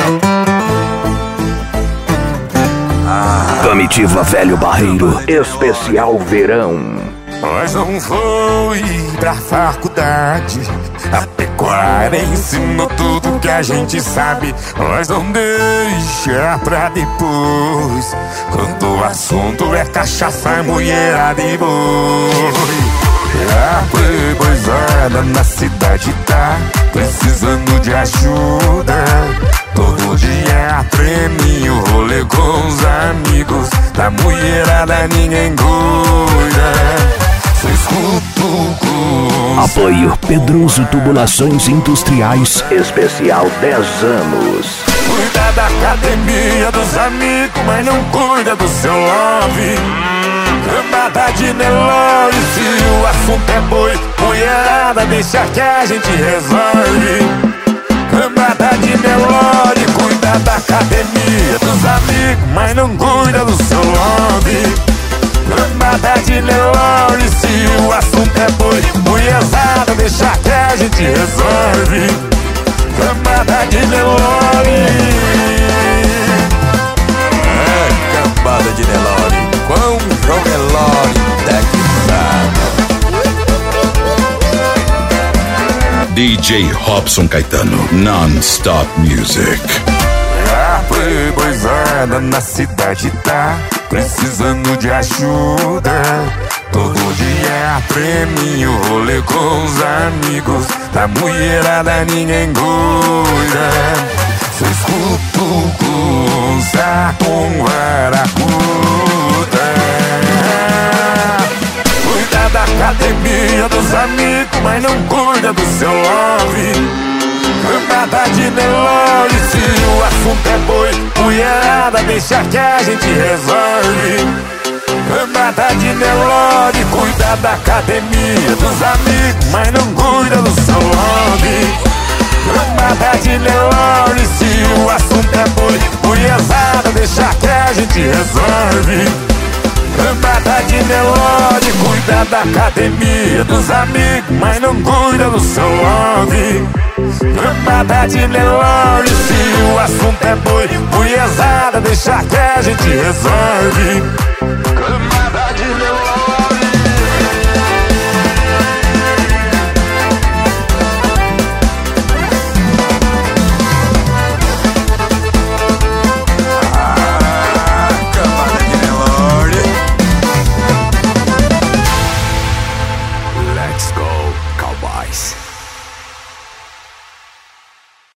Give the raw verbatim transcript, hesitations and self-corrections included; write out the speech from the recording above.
Comitiva Velho Barreiro, especial verão. Nós não foi pra faculdade, a pecuária ensinou tudo que a gente sabe. Nós não deixa pra depois, quando o assunto é cachaça, mulherada e boi. A playboyzada na cidade tá precisando de ajuda. Todo dia treminho, rolê com os amigos. Da mulherada ninguém cuida. Cês cutucos. Apoio Pedroso Tubulações Industriais, especial dez anos. Cuida da academia dos amigos, mas não cuida do seu love. Cambada de Nelore, se o assunto é boi, mulherada, deixa que a gente resolve. Cambada de Nelore, cuida da academia dos amigos, mas não cuida do seu lobby. Cambada de Nelore, se o assunto é boi, mulherada, deixa que a gente resolve. Cambada de Nelore. É, cambada de Nelore, quão jogo é Lore, tecnizado. D J Robson Caetano, Non-Stop Music. A playboyzada na cidade tá precisando de ajuda. Todo dia treminho, rolê com os amigos. Da mulherada ninguém cuida. Cês cutucos, tá com varacuda. Cuida da academia dos amigos, mas não cuida do seu love. Cambada de Nelore, se o assunto é boi, mulherada, deixa que a gente resolve. Cambada de Nelore, cuida da academia dos amigos, mas não cuida do seu love. Cambada de Nelore, se o assunto é boi, mulherada, deixa que a gente resolve. Cambada de Nelore, cuida da academia dos amigos, mas não cuida do seu love. Cambada de Nelore, se o assunto é boi, mulherada, deixa que a gente resolve.